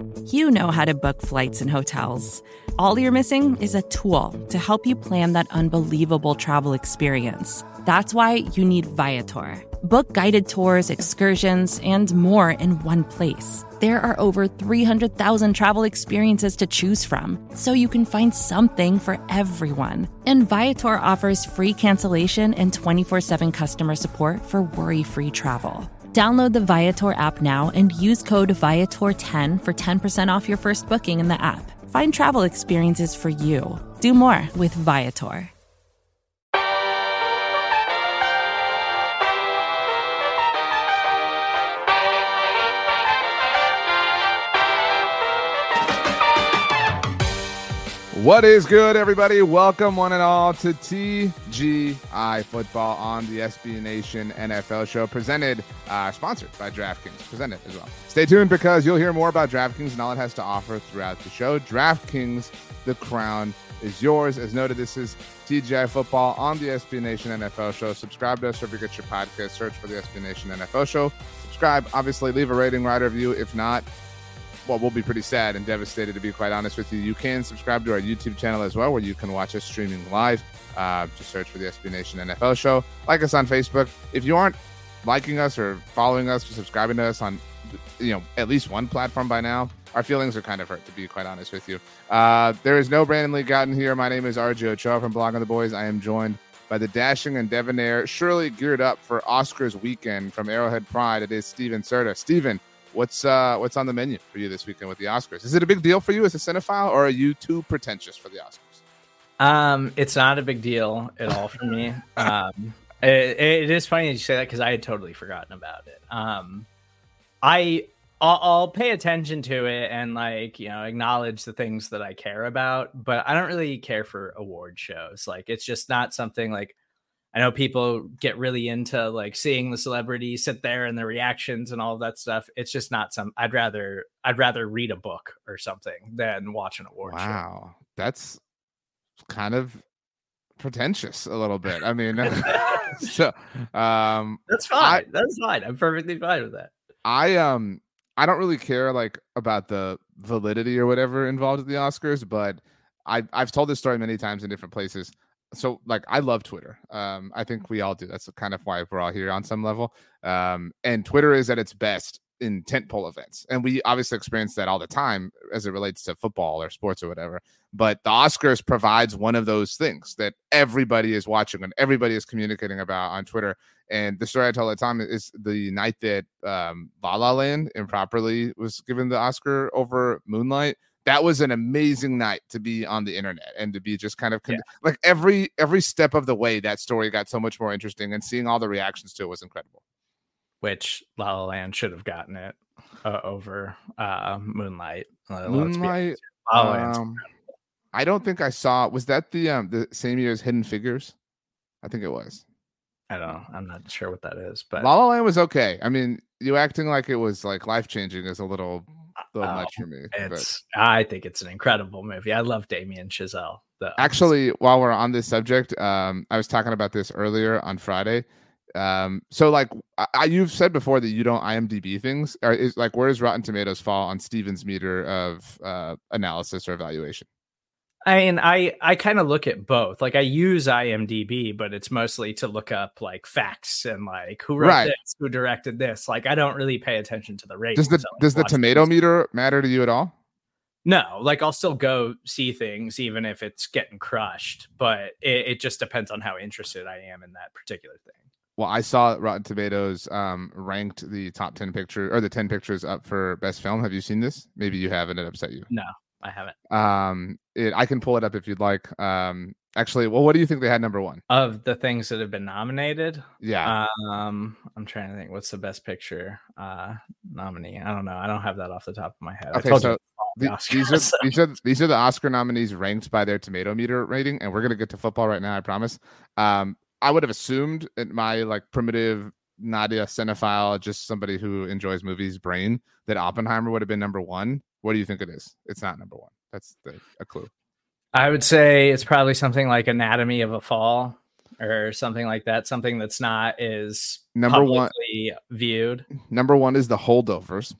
You know how to book flights and hotels. All you're missing is a tool to help you plan that unbelievable travel experience. That's why you need Viator. Book guided tours, excursions, and more in one place. There are over 300,000 travel experiences to choose from, so you can find something for everyone. And Viator offers free cancellation and 24/7 customer support for worry-free travel. Download the Viator app now and use code Viator10 for 10% off your first booking in the app. Find travel experiences for you. Do more with Viator. What is good, everybody? Welcome one and all to TGI Football on the SB Nation NFL show, sponsored by DraftKings, presented as well. Stay tuned because you'll hear more about DraftKings and all it has to offer throughout the show. DraftKings, the crown is yours. As noted, this is TGI Football on the SB Nation NFL show. Subscribe to us wherever you get your podcast. Search for the SB Nation NFL show. Subscribe, obviously, leave a rating, write a review. If not, well, we'll be pretty sad and devastated, to be quite honest with you. You can subscribe to our YouTube channel as well, where you can watch us streaming live. Just search for the SB Nation NFL show. Like us on Facebook. If you aren't liking us or following us or subscribing to us on, at least one platform by now, our feelings are kind of hurt, to be quite honest with you. There is no Brandon Lee Gowton here. My name is RJ Ochoa from Blogging the Boys. I am joined by the dashing and debonair, surely geared up for Oscars weekend from Arrowhead Pride. It is Steven Serta. Steven, what's on the menu for you this weekend with the Oscars? Is it a big deal for you as a cinephile, or are you too pretentious for the Oscars? It's not a big deal at all for me. It is funny that you say that because I had totally forgotten about it. I'll pay attention to it and acknowledge the things that I care about, but I don't really care for award shows. It's just not something I know people get really into seeing the celebrities sit there and their reactions and all of that stuff. It's just not I'd rather read a book or something than watch an award show. Wow. That's kind of pretentious a little bit. I mean, so that's fine. That's fine. I'm perfectly fine with that. I don't really care about the validity or whatever involved with the Oscars, but I've told this story many times in different places. So I love Twitter. I think we all do. That's kind of why we're all here on some level. And Twitter is at its best in tentpole events. And we obviously experience that all the time as it relates to football or sports or whatever. But the Oscars provides one of those things that everybody is watching and everybody is communicating about on Twitter. And the story I tell all the time is the night that La La Land improperly was given the Oscar over Moonlight. That was an amazing night to be on the internet and to be just kind of every step of the way. That story got so much more interesting, and seeing all the reactions to it was incredible. Which La La Land should have gotten it over Moonlight. Moonlight. I don't think I saw. Was that the same year as Hidden Figures? I think it was. I don't know. I'm not sure what that is, but La La Land was okay. I mean, you acting like it was life changing is a little much for me. I think it's an incredible movie. I love Damien Chazelle. Actually, while we're on this subject, I was talking about this earlier on Friday. So you've said before that you don't IMDb things. Or where does Rotten Tomatoes fall on Steven's meter of analysis or evaluation? I mean, I kind of look at both. I use IMDb, but it's mostly to look up facts and who wrote this, who directed this. I don't really pay attention to the ratings. Does the tomato meter matter to you at all? No, I'll still go see things even if it's getting crushed, but it just depends on how interested I am in that particular thing. Well, I saw Rotten Tomatoes ranked the top 10 picture or the 10 pictures up for best film. Have you seen this? Maybe you haven't. It upset you. No, I haven't. I can pull it up if you'd like. Actually, well, what do you think they had number one of the things that have been nominated? Yeah. I'm trying to think. What's the best picture nominee? I don't know. I don't have that off the top of my head. Okay, so these are the Oscar nominees ranked by their tomato meter rating, and we're gonna get to football right now. I promise. I would have assumed in my primitive Nadia cinephile, just somebody who enjoys movies brain, that Oppenheimer would have been number one. What do you think it is? It's not number one. That's a clue. I would say it's probably something like Anatomy of a Fall or something like that. Something that's not as number one viewed. Number one is The Holdovers.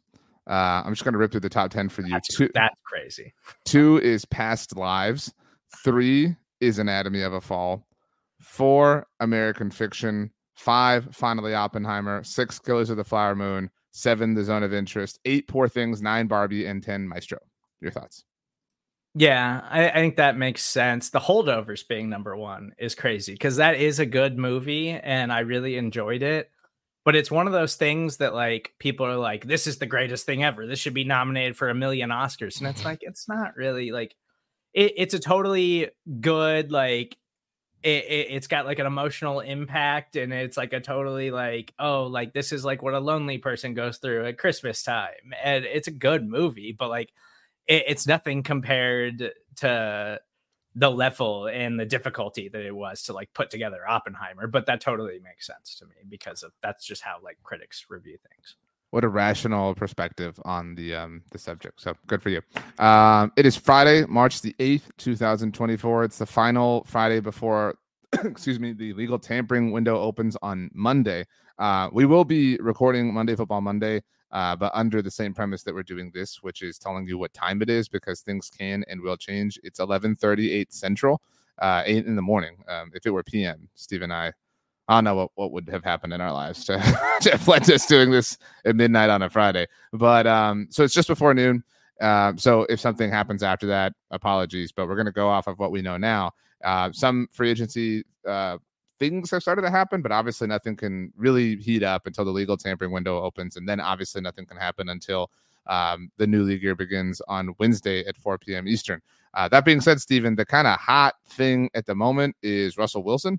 I'm just going to rip through the top 10 for you. That's crazy. 2 is Past Lives. 3 is Anatomy of a Fall. 4, American Fiction. 5, Finally Oppenheimer. 6, Killers of the Flower Moon. 7, The Zone of Interest. 8, Poor Things. 9, Barbie. And 10, Maestro. Your thoughts? Yeah, I think that makes sense. The Holdovers being number 1 is crazy because that is a good movie and I really enjoyed it. But it's one of those things that like people are like, this is the greatest thing ever. This should be nominated for 1 million Oscars. And it's like, it's not really like it's a totally good, like it's got like an emotional impact and it's like a totally like, oh, like this is like what a lonely person goes through at Christmas time. And it's a good movie, but like it's nothing compared to the level and the difficulty that it was to like put together Oppenheimer. But that totally makes sense to me because that's just how like critics review things. What a rational perspective on the subject. So good for you. It is Friday, March the 8th, 2024. It's the final Friday before, excuse me, the legal tampering window opens on Monday. We will be recording Monday Football Monday, but under the same premise that we're doing this, which is telling you what time it is because things can and will change. It's 11:38 Central, 8 in the morning. If it were PM, Steve and I don't know what would have happened in our lives to have led us doing this at midnight on a Friday. But so it's just before noon. So if something happens after that, apologies, but we're going to go off of what we know now. Some free agency things have started to happen, but obviously nothing can really heat up until the legal tampering window opens. And then obviously nothing can happen until the new league year begins on Wednesday at 4 p.m. Eastern. That being said, Steven, the kind of hot thing at the moment is Russell Wilson.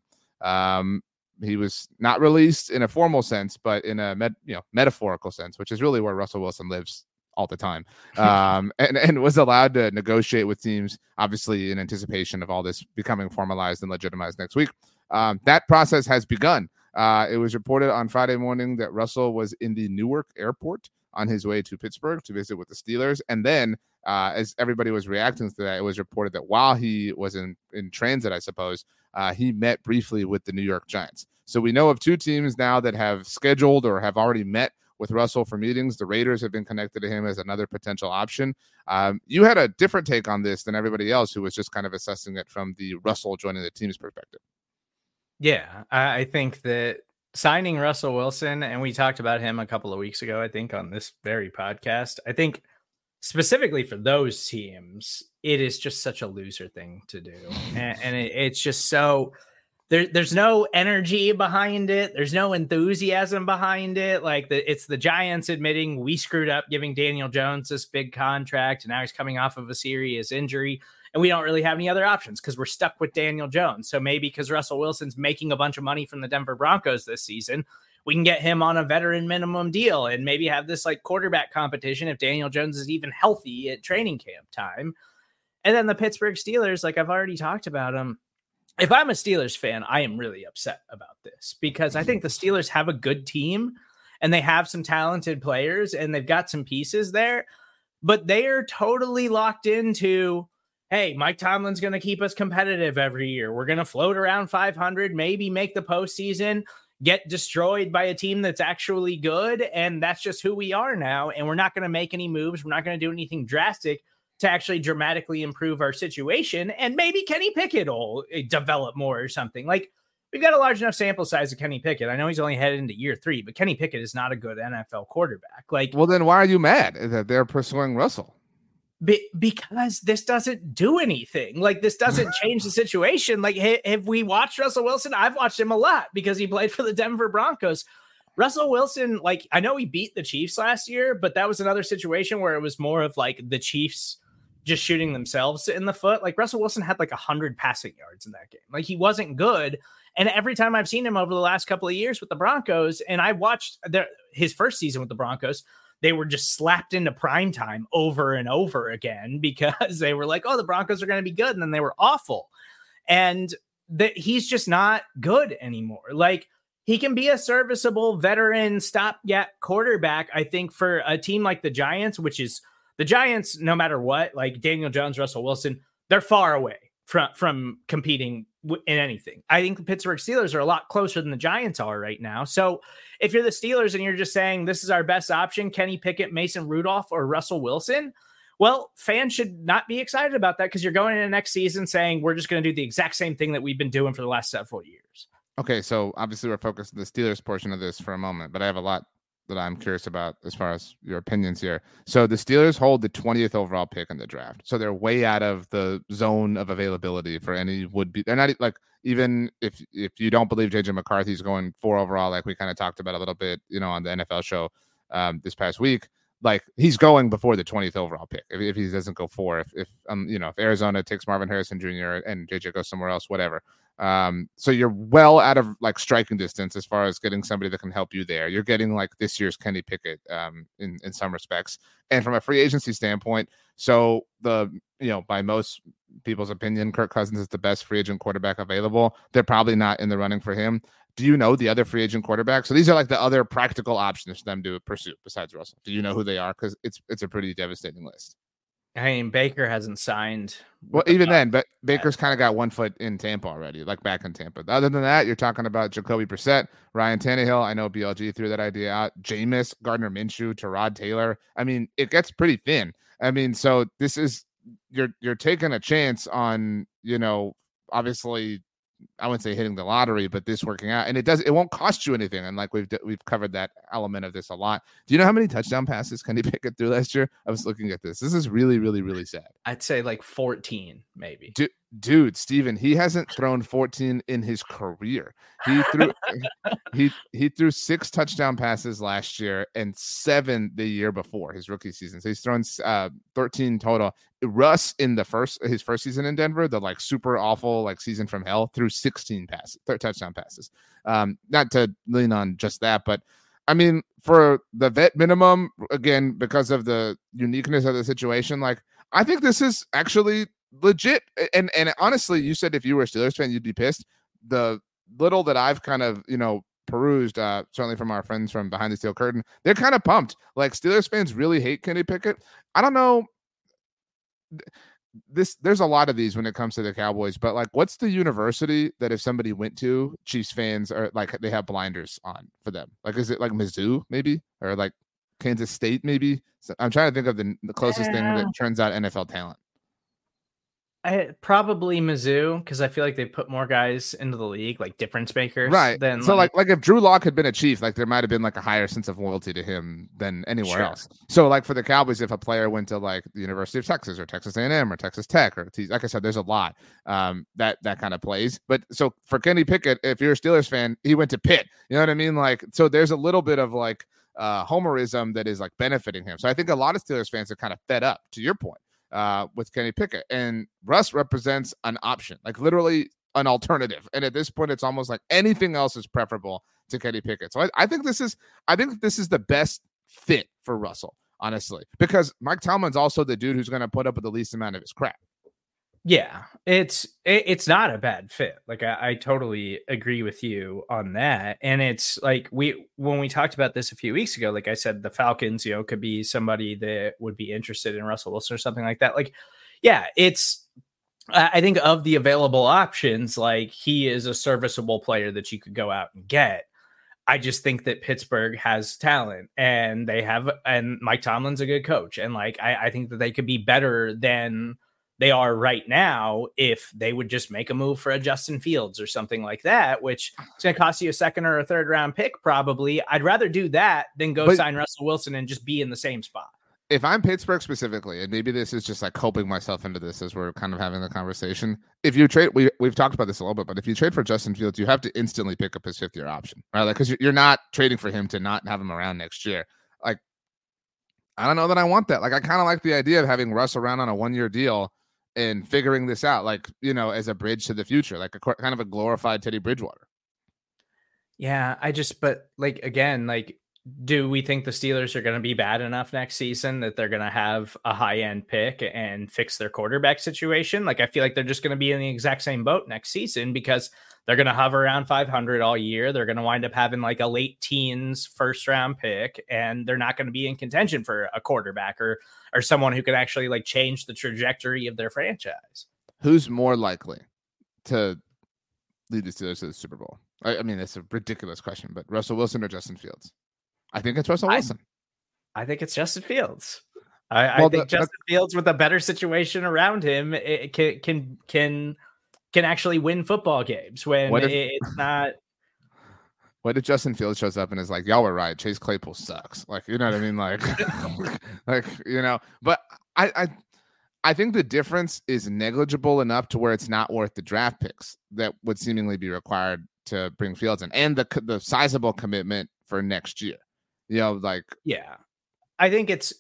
He was not released in a formal sense, but in a metaphorical sense, which is really where Russell Wilson lives all the time, and was allowed to negotiate with teams, obviously in anticipation of all this becoming formalized and legitimized next week. That process has begun. It was reported on Friday morning that Russell was in the Newark airport on his way to Pittsburgh to visit with the Steelers. And then as everybody was reacting to that, it was reported that while he was in transit, I suppose, he met briefly with the New York Giants. So we know of 2 teams now that have scheduled or have already met with Russell for meetings. The Raiders have been connected to him as another potential option. You had a different take on this than everybody else who was just kind of assessing it from the Russell joining the team's perspective. Yeah, I think that signing Russell Wilson, and we talked about him a couple of weeks ago, I think on this very podcast, I think specifically for those teams, it is just such a loser thing to do. And it's just so there's no energy behind it. There's no enthusiasm behind it. Like it's the Giants admitting we screwed up giving Daniel Jones this big contract. And now he's coming off of a serious injury. And we don't really have any other options because we're stuck with Daniel Jones. So maybe because Russell Wilson's making a bunch of money from the Denver Broncos this season, we can get him on a veteran minimum deal and maybe have this like quarterback competition if Daniel Jones is even healthy at training camp time. And then the Pittsburgh Steelers, like I've already talked about them. If I'm a Steelers fan, I am really upset about this because I think the Steelers have a good team and they have some talented players and they've got some pieces there, but they are totally locked into, hey, Mike Tomlin's going to keep us competitive every year. We're going to float around 500, maybe make the postseason, get destroyed by a team that's actually good. And that's just who we are now. And we're not going to make any moves. We're not going to do anything drastic to actually dramatically improve our situation. And maybe Kenny Pickett will develop more or something. Like we've got a large enough sample size of Kenny Pickett. I know he's only headed into year 3, but Kenny Pickett is not a good NFL quarterback. Like, well, then why are you mad that they're pursuing Russell? Because this doesn't do anything. Like this doesn't change the situation. Like, have we watched Russell Wilson? I've watched him a lot because he played for the Denver Broncos. Russell Wilson, like I know he beat the Chiefs last year, but that was another situation where it was more of like the Chiefs just shooting themselves in the foot. Like Russell Wilson had like 100 passing yards in that game. Like he wasn't good. And every time I've seen him over the last couple of years with the Broncos, and I watched his first season with the Broncos, they were just slapped into prime time over and over again because they were like, oh, the Broncos are going to be good. And then they were awful. And he's just not good anymore. Like he can be a serviceable veteran stopgap quarterback, I think, for a team like the Giants, which is the Giants, no matter what, like Daniel Jones, Russell Wilson, they're far away from competing in anything. I think the Pittsburgh Steelers are a lot closer than the Giants are right now. So if you're the Steelers and you're just saying this is our best option, Kenny Pickett, Mason Rudolph, or Russell Wilson, well, fans should not be excited about that because you're going into next season saying we're just going to do the exact same thing that we've been doing for the last several years. Okay, so obviously we're focused on the Steelers portion of this for a moment, but I have a lot that I'm curious about as far as your opinions here. So the Steelers hold the 20th overall pick in the draft. So they're way out of the zone of availability for any would-be. They're not like, even if you don't believe JJ McCarthy's going 4 overall, like we kind of talked about a little bit, on the NFL show this past week, like he's going before the 20th overall pick. If he doesn't go 4, if Arizona takes Marvin Harrison Jr. and JJ goes somewhere else, whatever. So you're well out of like striking distance as far as getting somebody that can help you there. You're getting like this year's Kenny Pickett in some respects. And from a free agency standpoint, so by most people's opinion, Kirk Cousins is the best free agent quarterback available. They're probably not in the running for him. Do you know the other free agent quarterbacks? So these are like the other practical options for them to pursue besides Russell. Do you know who they are? Because it's a pretty devastating list. I mean, Baker hasn't signed. Well, even then, but Baker's kind of got one foot in Tampa already, like back in Tampa. Other than that, you're talking about Jacoby Brissett, Ryan Tannehill. I know BLG threw that idea out. Jameis, Gardner Minshew, Tyrod Taylor. I mean, it gets pretty thin. I mean, so this is you're taking a chance on, obviously, I wouldn't say hitting the lottery, but this working out, and it won't cost you anything. And like we've covered that element of this a lot. Do you know how many touchdown passes Kenny Pickett threw last year? I was looking at this. This is really, really, really sad. I'd say like 14, maybe. Dude, Steven, he hasn't thrown 14 in his career. He threw 6 touchdown passes last year and 7 the year before his rookie season. So he's thrown 13 total. Russ in his first season in Denver, the like super awful like season from hell, threw 16 touchdown passes. Not to lean on just that, but I mean, for the vet minimum, again, because of the uniqueness of the situation, like I think this is actually legit. And honestly, you said if you were a Steelers fan, you'd be pissed. The little that I've kind of, perused, certainly from our friends from behind the steel curtain, they're kind of pumped. Like Steelers fans really hate Kenny Pickett. I don't know. There's a lot of these when it comes to the Cowboys, but like, what's the university that if somebody went to, Chiefs fans are like, they have blinders on for them? Like, is it like Mizzou maybe, or like Kansas State maybe? So I'm trying to think of the closest thing that turns out NFL talent. Probably Mizzou, because I feel like they put more guys into the league, like difference makers. Right. Than so like if Drew Lock had been a Chief, like there might have been like a higher sense of loyalty to him than anywhere else. So like for the Cowboys, if a player went to like the University of Texas or Texas A&M or Texas Tech or like I said, there's a lot that kind of plays. But so for Kenny Pickett, if you're a Steelers fan, he went to Pitt. You know what I mean? Like, so there's a little bit of like homerism that is like benefiting him. So I think a lot of Steelers fans are kind of fed up, to your point. With Kenny Pickett, and Russ represents an option, like literally an alternative. And at this point, it's almost like anything else is preferable to Kenny Pickett. So I think this is the best fit for Russell, honestly, because Mike Tomlin's also the dude who's going to put up with the least amount of his crap. Yeah, it's not a bad fit. Like I totally agree with you on that. And it's like when we talked about this a few weeks ago, like I said, the Falcons, could be somebody that would be interested in Russell Wilson or something like that. Like, yeah, I think of the available options, like he is a serviceable player that you could go out and get. I just think that Pittsburgh has talent and Mike Tomlin's a good coach. And like, I think that they could be better than they are right now if they would just make a move for a Justin Fields or something like that, which is going to cost you a second or a third round pick. Probably. I'd rather do that than sign Russell Wilson and just be in the same spot. If I'm Pittsburgh specifically, and maybe this is just like hoping myself into this as we're kind of having the conversation. If you trade, we've talked about this a little bit, but if you trade for Justin Fields, you have to instantly pick up his 5th-year option, right? Like, because you're not trading for him to not have him around next year. Like, I don't know that I want that. Like, I kind of like the idea of having Russ around on a 1-year deal and figuring this out, like, as a bridge to the future, like kind of a glorified Teddy Bridgewater. Yeah, but like, again, like, do we think the Steelers are going to be bad enough next season that they're going to have a high-end pick and fix their quarterback situation? Like, I feel like they're just going to be in the exact same boat next season because they're going to hover around 500 all year. They're going to wind up having like a late teens first-round pick, and they're not going to be in contention for a quarterback or someone who could actually like change the trajectory of their franchise. Who's more likely to lead the Steelers to the Super Bowl? I mean, it's a ridiculous question, but Russell Wilson or Justin Fields? I think it's Russell Wilson. I think it's Justin Fields. I think Justin Fields with a better situation around him can actually win football games when it's not. What if Justin Fields shows up and is like, y'all were right, Chase Claypool sucks? Like, you know what I mean? Like, but I think the difference is negligible enough to where it's not worth the draft picks that would seemingly be required to bring Fields in, and the sizable commitment for next year. Yeah, I think it's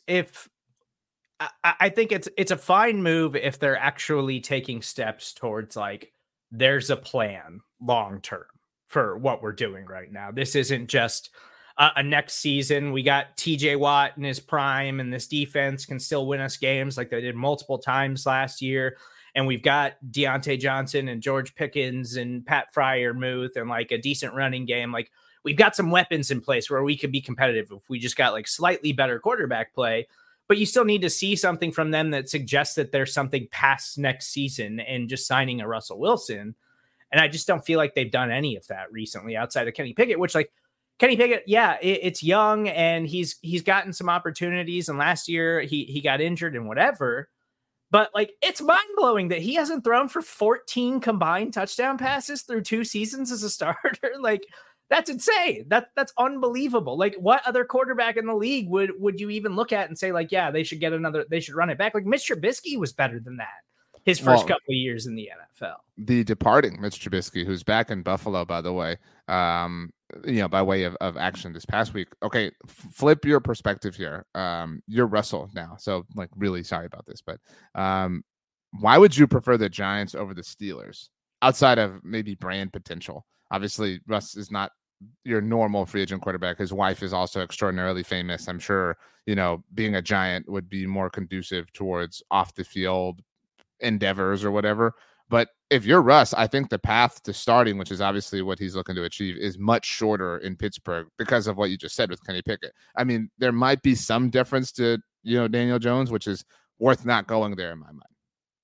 a fine move if they're actually taking steps towards like there's a plan long term for what we're doing right now. This isn't just a next season. We got TJ Watt in his prime, and this defense can still win us games like they did multiple times last year. And we've got Deontay Johnson and George Pickens and Pat Freiermuth and like a decent running game. Like we've got some weapons in place where we could be competitive if we just got like slightly better quarterback play. But you still need to see something from them that suggests that there's something past next season and just signing a Russell Wilson. And I just don't feel like they've done any of that recently outside of Kenny Pickett, which like Kenny Pickett, yeah, it's young and he's gotten some opportunities. And last year he got injured and whatever. But like it's mind blowing that he hasn't thrown for 14 combined touchdown passes through 2 seasons as a starter. Like that's insane. That's unbelievable. Like what other quarterback in the league would you even look at and say like, yeah, they should run it back. Like Mitch Trubisky was better than that his first couple of years in the NFL. The departing Mitch Trubisky, who's back in Buffalo, by the way, by way of action this past week. Okay, flip your perspective here. You're Russell now, so like really sorry about this, but why would you prefer the Giants over the Steelers outside of maybe brand potential? Obviously, Russ is not your normal free agent quarterback. His wife is also extraordinarily famous. I'm sure, being a Giant would be more conducive towards off the field endeavors or whatever. But if you're Russ, I think the path to starting, which is obviously what he's looking to achieve, is much shorter in Pittsburgh because of what you just said with Kenny Pickett. I mean, there might be some difference to, Daniel Jones, which is worth not going there in my mind.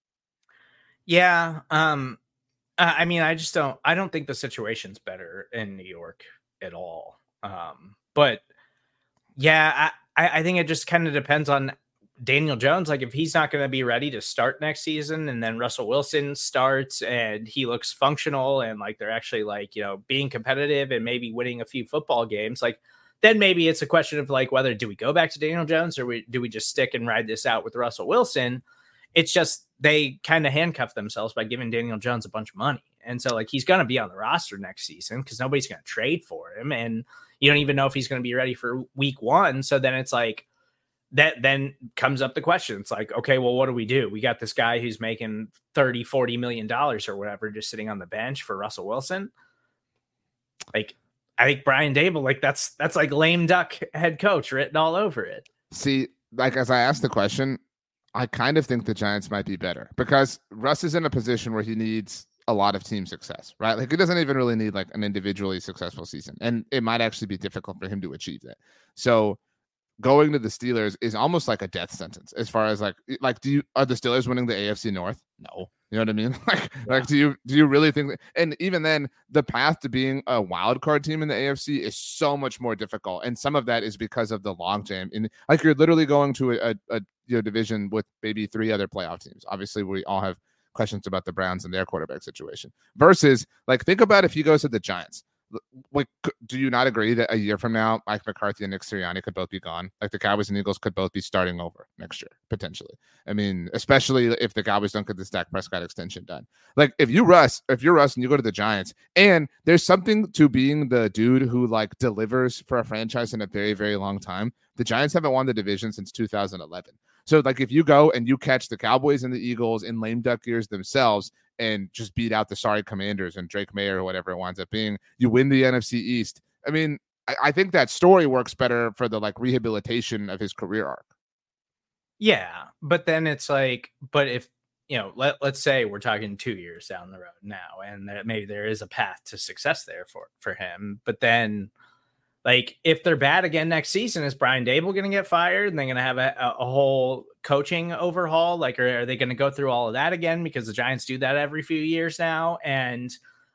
Yeah. I mean, I don't think the situation's better in New York at all. But yeah, I think it just kind of depends on Daniel Jones. Like if he's not going to be ready to start next season and then Russell Wilson starts and he looks functional and like they're actually like, being competitive and maybe winning a few football games, like then maybe it's a question of like, whether do we go back to Daniel Jones or do we just stick and ride this out with Russell Wilson? It's just, they kind of handcuff themselves by giving Daniel Jones a bunch of money. And so like, he's going to be on the roster next season because nobody's going to trade for him. And you don't even know if he's going to be ready for week 1. So then it's like, that then comes up the question. It's like, okay, well, what do? We got this guy who's making $30-40 million or whatever, just sitting on the bench for Russell Wilson. Like, I think Brian Daboll, like that's like lame duck head coach written all over it. See, like, as I asked the question, I kind of think the Giants might be better because Russ is in a position where he needs a lot of team success, right? Like he doesn't even really need like an individually successful season. And it might actually be difficult for him to achieve that. So going to the Steelers is almost like a death sentence as far as like are the Steelers winning the AFC North? No. You know what I mean? Like, do you really think that? And even then, the path to being a wild card team in the AFC is so much more difficult. And some of that is because of the logjam. And like, you're literally going to a division with maybe 3 other playoff teams. Obviously, we all have questions about the Browns and their quarterback situation. Versus, like, think about if he goes to the Giants. Like, do you not agree that a year from now, Mike McCarthy and Nick Sirianni could both be gone? Like the Cowboys and Eagles could both be starting over next year, potentially. I mean, especially if the Cowboys don't get the Dak Prescott extension done. Like if you're Russ and you go to the Giants, and there's something to being the dude who like delivers for a franchise in a very, very long time. The Giants haven't won the division since 2011. So like if you go and you catch the Cowboys and the Eagles in lame duck years themselves and just beat out the sorry Commanders and Drake May or whatever it winds up being, you win the NFC East. I mean, I think that story works better for the like rehabilitation of his career arc. Yeah, but then it's like, but if, let's say we're talking 2 years down the road now, and that maybe there is a path to success there for him. But then, like, if they're bad again next season, is Brian Daboll going to get fired? And they're going to have a whole coaching overhaul? Like, are they going to go through all of that again? Because the Giants do that every few years now. And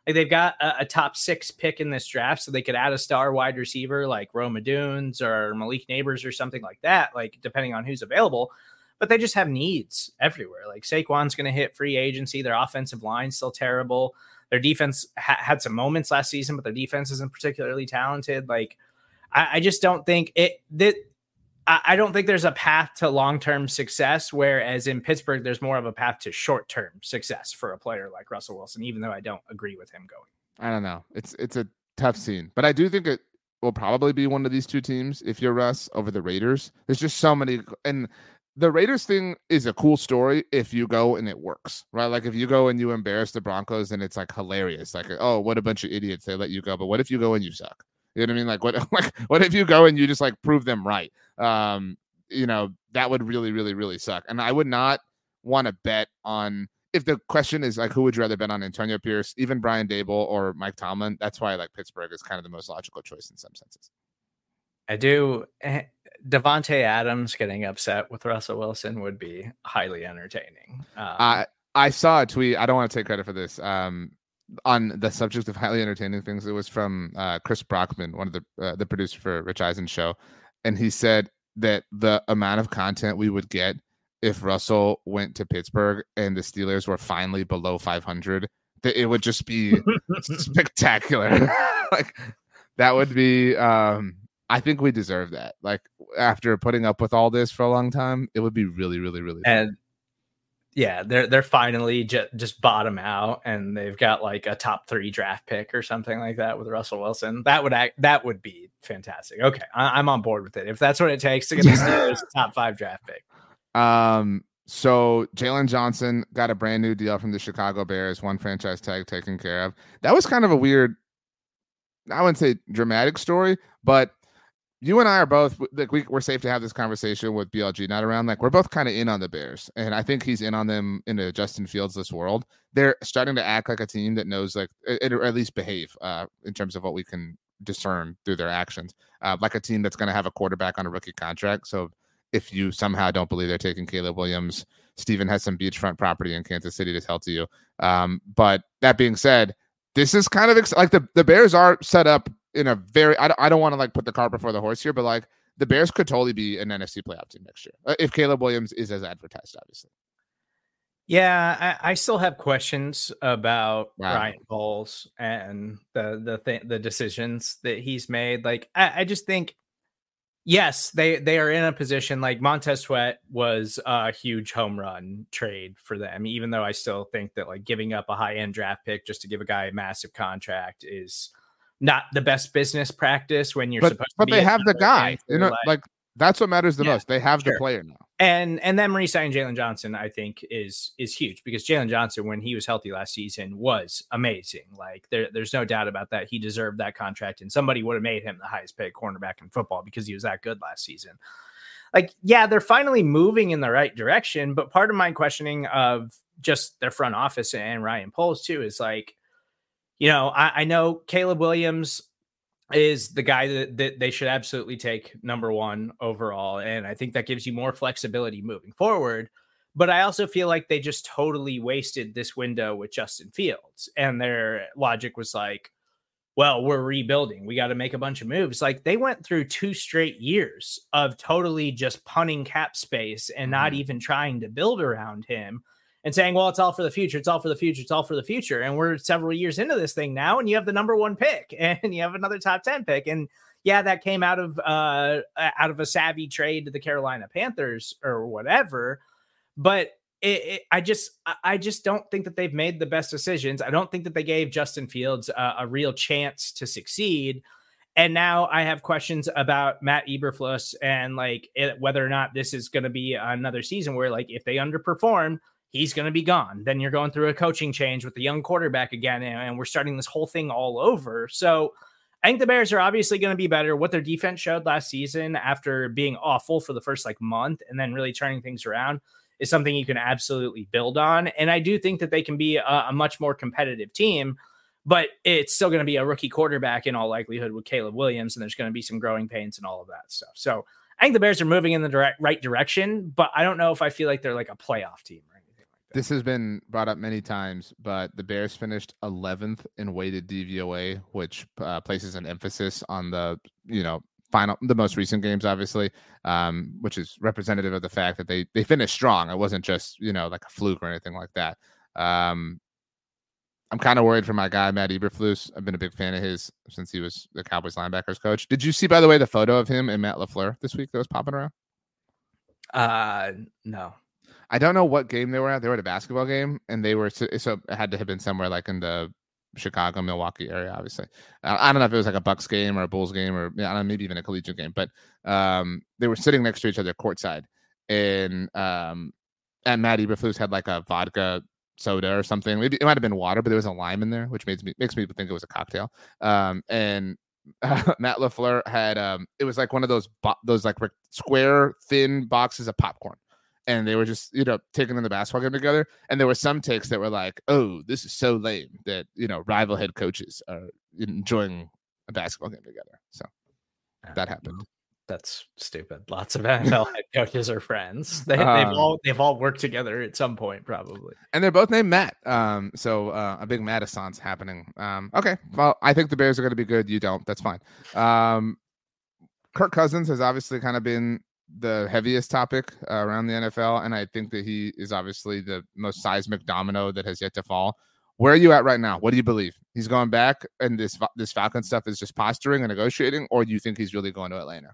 Like they've got a top 6 pick in this draft, so they could add a star wide receiver like Rome Odunze or Malik Neighbors or something like that, like depending on who's available. But they just have needs everywhere. Like Saquon's going to hit free agency. Their offensive line's still terrible. Their defense had some moments last season, but their defense isn't particularly talented. Like I just don't think I don't think there's a path to long-term success, whereas in Pittsburgh, there's more of a path to short-term success for a player like Russell Wilson, even though I don't agree with him going. I don't know. It's a tough scene, but I do think it will probably be one of these two teams if you're Russ over the Raiders. There's just so many, and the Raiders thing is a cool story if you go and it works, right? Like if you go and you embarrass the Broncos and it's like hilarious, like, oh, what a bunch of idiots, they let you go. But what if you go and you suck? You know what I mean? What if you go and you just like prove them right? That would really, really, really suck. And I would not want to bet on, if the question is like, who would you rather bet on, Antonio Pierce, even Brian Daboll, or Mike Tomlin? That's why like Pittsburgh is kind of the most logical choice in some senses. I do. Devontae Adams getting upset with Russell Wilson would be highly entertaining. I saw a tweet. I don't want to take credit for this. On the subject of highly entertaining things, it was from Chris Brockman, one of the producer for Rich Eisen's show, and he said that the amount of content we would get if Russell went to Pittsburgh and the Steelers were finally below 500, that it would just be spectacular. Like that would be. I think we deserve that. Like after putting up with all this for a long time, it would be really, really, really fun. And yeah, they're finally just bottom out, and they've got like a top 3 draft pick or something like that with Russell Wilson. That would be fantastic. Okay, I'm on board with it if that's what it takes to get the Steelers a top 5 draft pick. So Jalen Johnson got a brand new deal from the Chicago Bears, 1 franchise tag taken care of. That was kind of a weird, I wouldn't say dramatic story, but you and I are both, like, we're safe to have this conversation with BLG not around. Like, we're both kind of in on the Bears, and I think he's in on them in a Justin Fields-less world. They're starting to act like a team that knows, like, or at least behave in terms of what we can discern through their actions, like a team that's going to have a quarterback on a rookie contract. So if you somehow don't believe they're taking Caleb Williams, Steven has some beachfront property in Kansas City to tell to you. But that being said, this is kind of like the Bears are set up in a very, I don't want to like put the cart before the horse here, but like the Bears could totally be an NFC playoff team next year if Caleb Williams is as advertised, obviously. Yeah, I still have questions about Ryan Poles and the decisions that he's made. Like I just think, yes, they are in a position, like Montez Sweat was a huge home run trade for them, even though I still think that like giving up a high-end draft pick just to give a guy a massive contract is not the best business practice when you're supposed to be. But they have the guy, like that's what matters the most. They have the player now. And then re-signing Jalen Johnson, I think, is huge, because Jalen Johnson, when he was healthy last season, was amazing. Like there's no doubt about that. He deserved that contract, and somebody would have made him the highest paid cornerback in football because he was that good last season. Like, yeah, they're finally moving in the right direction, but part of my questioning of just their front office and Ryan Poles too is like, I know Caleb Williams is the guy that they should absolutely take number 1 overall. And I think that gives you more flexibility moving forward. But I also feel like they just totally wasted this window with Justin Fields. And their logic was like, well, we're rebuilding. We got to make a bunch of moves. Like they went through 2 straight years of totally just punting cap space and not even trying to build around him. And saying, well, it's all for the future. It's all for the future. It's all for the future. And we're several years into this thing now, and you have the number 1 pick, and you have another top 10 pick. And yeah, that came out of a savvy trade to the Carolina Panthers or whatever. But I just don't think that they've made the best decisions. I don't think that they gave Justin Fields a real chance to succeed. And now I have questions about Matt Eberflus and like whether or not this is going to be another season where, like, if they underperform, he's going to be gone. Then you're going through a coaching change with the young quarterback again, and we're starting this whole thing all over. So I think the Bears are obviously going to be better. What their defense showed last season after being awful for the first like month and then really turning things around is something you can absolutely build on. And I do think that they can be a much more competitive team, but it's still going to be a rookie quarterback in all likelihood with Caleb Williams, and there's going to be some growing pains and all of that stuff. So I think the Bears are moving in the right direction, but I don't know if I feel like they're like a playoff team. This has been brought up many times, but the Bears finished 11th in weighted DVOA, which places an emphasis on the, the most recent games, obviously, which is representative of the fact that they finished strong. It wasn't just, like a fluke or anything like that. I'm kind of worried for my guy, Matt Eberflus. I've been a big fan of his since he was the Cowboys linebackers coach. Did you see, by the way, the photo of him and Matt LaFleur this week that was popping around? No. I don't know what game they were at. They were at a basketball game, and they were so it had to have been somewhere like in the Chicago, Milwaukee area, obviously. I don't know if it was like a Bucks game or a Bulls game or I don't know, maybe even a collegiate game, but they were sitting next to each other courtside, and Matt Eberflus had like a vodka soda or something. Maybe it might have been water, but there was a lime in there, which makes me think it was a cocktail. And Matt LaFleur had it was like one of those like square thin boxes of popcorn. And they were just, taking in the basketball game together. And there were some takes that were like, oh, this is so lame that, rival head coaches are enjoying a basketball game together. So that happened. That's stupid. Lots of NFL head coaches are friends. They've all worked together at some point, probably. And they're both named Matt. So a big Madison's happening. Okay. Well, I think the Bears are going to be good. You don't. That's fine. Kirk Cousins has obviously kind of been the heaviest topic around the NFL, and I think that he is obviously the most seismic domino that has yet to fall. Where are you at right now? What do you believe? He's going back, and this Falcon stuff is just posturing and negotiating, or do you think he's really going to Atlanta?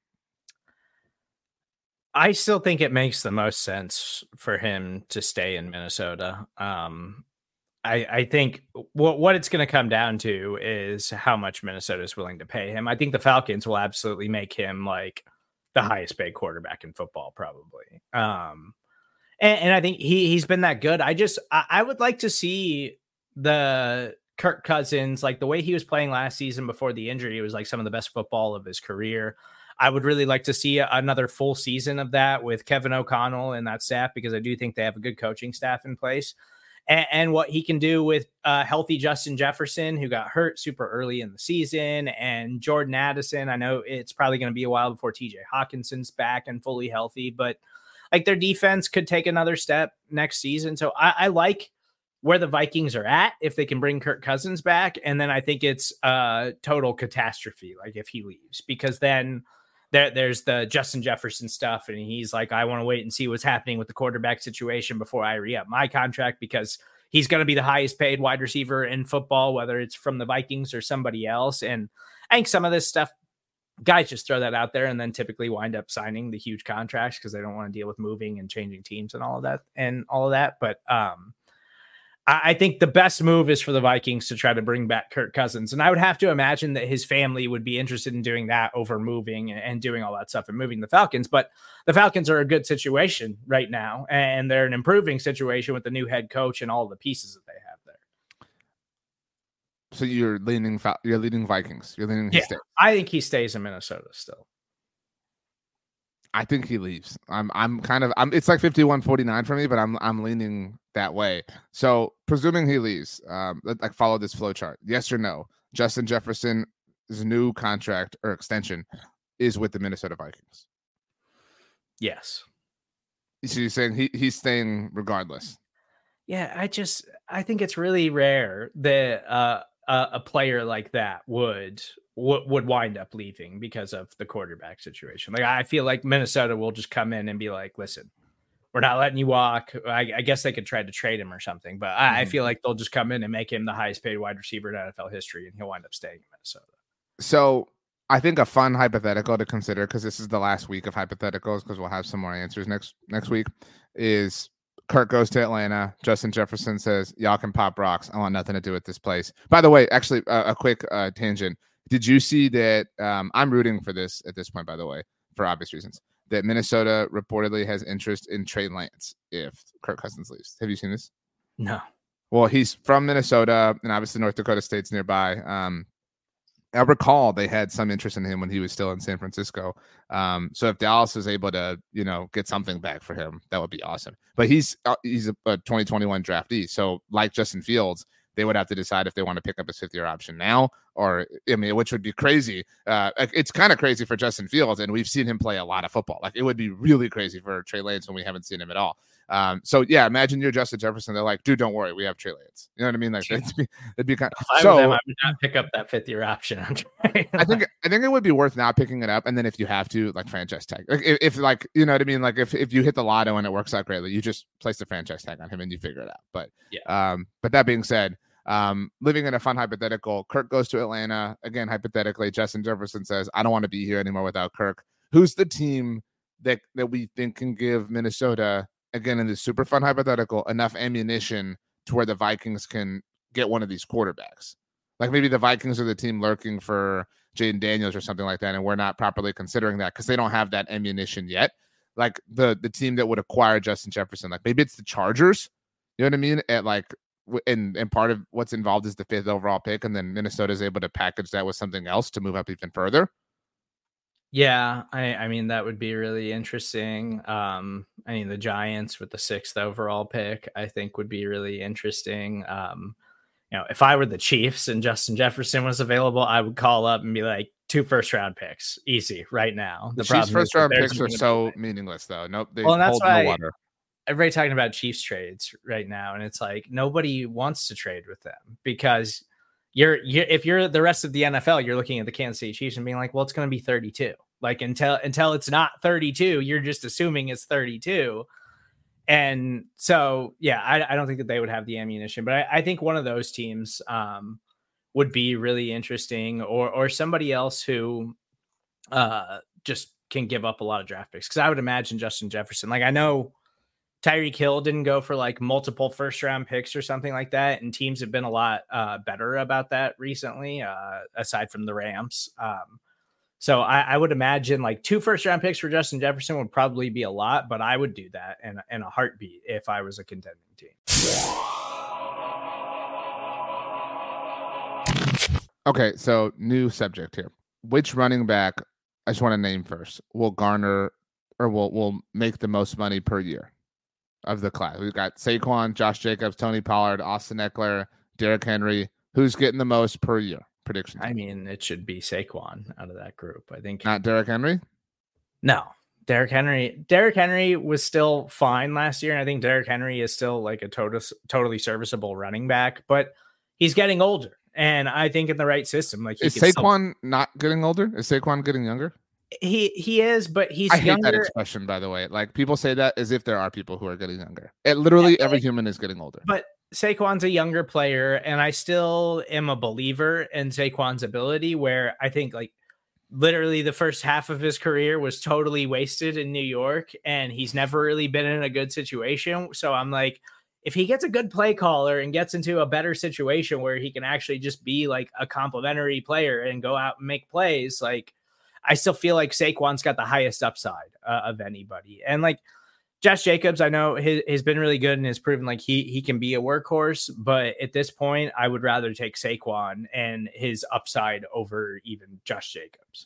I still think it makes the most sense for him to stay in Minnesota. I think what it's going to come down to is how much Minnesota is willing to pay him. I think the Falcons will absolutely make him like the highest paid quarterback in football, probably. And I think he's been that good. I would like to see the Kirk Cousins, like the way he was playing last season before the injury. It was like some of the best football of his career. I would really like to see another full season of that with Kevin O'Connell and that staff, because I do think they have a good coaching staff in place. And what he can do with healthy Justin Jefferson, who got hurt super early in the season, and Jordan Addison. I know it's probably going to be a while before TJ Hawkinson's back and fully healthy, but like their defense could take another step next season. So I like where the Vikings are at if they can bring Kirk Cousins back. And then I think it's a total catastrophe, like if he leaves, because then there's the Justin Jefferson stuff. And he's like, I want to wait and see what's happening with the quarterback situation before I re-up my contract, because he's going to be the highest paid wide receiver in football, whether it's from the Vikings or somebody else. And I think some of this stuff, guys just throw that out there and then typically wind up signing the huge contracts because they don't want to deal with moving and changing teams and all of that. But I think the best move is for the Vikings to try to bring back Kirk Cousins. And I would have to imagine that his family would be interested in doing that over moving and doing all that stuff and moving the Falcons. But the Falcons are a good situation right now, and they're an improving situation with the new head coach and all the pieces that they have there. So you're leaning Vikings. You're leaning. Yeah, I think he stays in Minnesota still. I think he leaves. It's like 51-49 for me, but I'm leaning that way. So presuming he leaves, like follow this flow chart. Yes or no? Justin Jefferson's new contract or extension is with the Minnesota Vikings. Yes. So you're saying he's staying regardless? Yeah, I think it's really rare that a player like that would wind up leaving because of the quarterback situation. Like, I feel like Minnesota will just come in and be like, listen, we're not letting you walk. I guess they could try to trade him or something, but I feel like they'll just come in and make him the highest paid wide receiver in NFL history, and he'll wind up staying in Minnesota. So I think a fun hypothetical to consider, because this is the last week of hypotheticals, because we'll have some more answers next week, is Kirk goes to Atlanta. Justin Jefferson says, y'all can pop rocks. I want nothing to do with this place. By the way, actually, a quick tangent. Did you see that? I'm rooting for this at this point, by the way, for obvious reasons, that Minnesota reportedly has interest in Trey Lance if Kirk Cousins leaves. Have you seen this? No. Well, he's from Minnesota, and obviously North Dakota State's nearby. I recall they had some interest in him when he was still in San Francisco. So if Dallas is able to, get something back for him, that would be awesome. But he's a 2021 draftee. So like Justin Fields, they would have to decide if they want to pick up his fifth-year option now or I mean, which would be crazy. It's kind of crazy for Justin Fields, and we've seen him play a lot of football. Like it would be really crazy for Trey Lance when we haven't seen him at all. So yeah, imagine you're Justin Jefferson. They're like, dude, don't worry, we have Trey Lance. You know what I mean? Like it'd be kind of so. I would not pick up that 5th-year option. I think it would be worth not picking it up, and then if you have to, like franchise tag. Like if like you know what I mean? Like if you hit the lotto and it works out greatly, you just place the franchise tag on him and you figure it out. But but that being said. Living in a fun hypothetical, Kirk goes to Atlanta again. Hypothetically, Justin Jefferson says, I don't want to be here anymore without Kirk. Who's the team that we think can give Minnesota, again, in this super fun hypothetical, enough ammunition to where the Vikings can get one of these quarterbacks? Like maybe the Vikings are the team lurking for Jaden Daniels or something like that, and we're not properly considering that because they don't have that ammunition yet. Like the team that would acquire Justin Jefferson, like maybe it's the Chargers. You know what I mean? At like and part of what's involved is the 5th overall pick, and then Minnesota is able to package that with something else to move up even further. Yeah, I mean that would be really interesting. I mean the Giants with the 6th overall pick, I think would be really interesting. You know, if I were the Chiefs and Justin Jefferson was available, I would call up and be like 2 first-round picks, easy right now. The Chiefs' first-round picks are so meaningless, though. Nope, they hold no water. Everybody talking about Chiefs trades right now, and it's like nobody wants to trade with them because if you're the rest of the NFL, you're looking at the Kansas City Chiefs and being like, well, it's going to be 32. Like until it's not 32, you're just assuming it's 32. And so, yeah, I don't think that they would have the ammunition, but I think one of those teams would be really interesting, or somebody else who just can give up a lot of draft picks. Because I would imagine Justin Jefferson, like I know Tyreek Hill didn't go for like multiple 1st-round picks or something like that, and teams have been a lot better about that recently, aside from the Rams. So I would imagine like 2 1st-round picks for Justin Jefferson would probably be a lot, but I would do that in a heartbeat if I was a contending team. Okay, so new subject here. Which running back, I just want to name first, will garner or will make the most money per year of the class? We've got Saquon, Josh Jacobs, Tony Pollard, Austin Eckler, Derrick Henry. Who's getting the most per year? Prediction. I mean, it should be Saquon out of that group. I think not Derrick Henry. No, Derrick Henry was still fine last year, and I think Derrick Henry is still like a totally serviceable running back, but he's getting older, and I think in the right system, like is Saquon not getting older? Is Saquon getting younger? He is, but he's. I hate younger. That expression, by the way. Like people say that as if there are people who are getting younger. Literally every human is getting older. But Saquon's a younger player, and I still am a believer in Saquon's ability, where I think like literally the first half of his career was totally wasted in New York, and he's never really been in a good situation. So I'm like, if he gets a good play caller and gets into a better situation where he can actually just be like a complimentary player and go out and make plays, like I still feel like Saquon's got the highest upside of anybody. And like Josh Jacobs, I know he's been really good and has proven like he can be a workhorse, but at this point, I would rather take Saquon and his upside over even Josh Jacobs.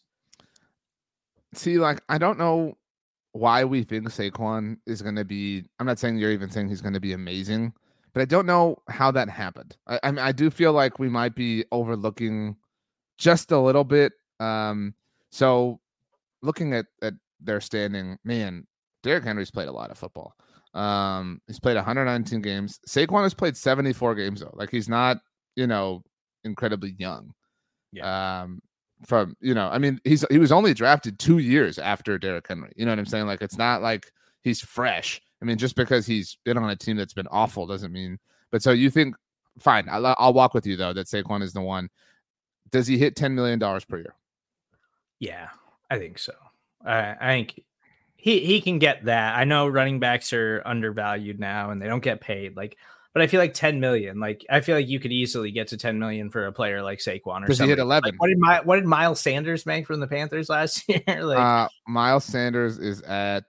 See, like, I don't know why we think Saquon is going to be, I'm not saying you're even saying he's going to be amazing, but I don't know how that happened. I mean, I do feel like we might be overlooking just a little bit. So looking at their standing, man, Derrick Henry's played a lot of football. He's played 119 games. Saquon has played 74 games though. Like he's not, incredibly young. Yeah. I mean, he was only drafted 2 years after Derrick Henry. You know what I'm saying? Like it's not like he's fresh. I mean, just because he's been on a team that's been awful doesn't mean. But so you think, fine, I'll walk with you though that Saquon is the one. Does he hit $10 million per year? Yeah, I think so. I think he can get that. I know running backs are undervalued now and they don't get paid. But I feel like 10 million. Like I feel like you could easily get to 10 million for a player like Saquon or something. He hit 11. Like, what did Miles Sanders make from the Panthers last year? Miles Sanders is at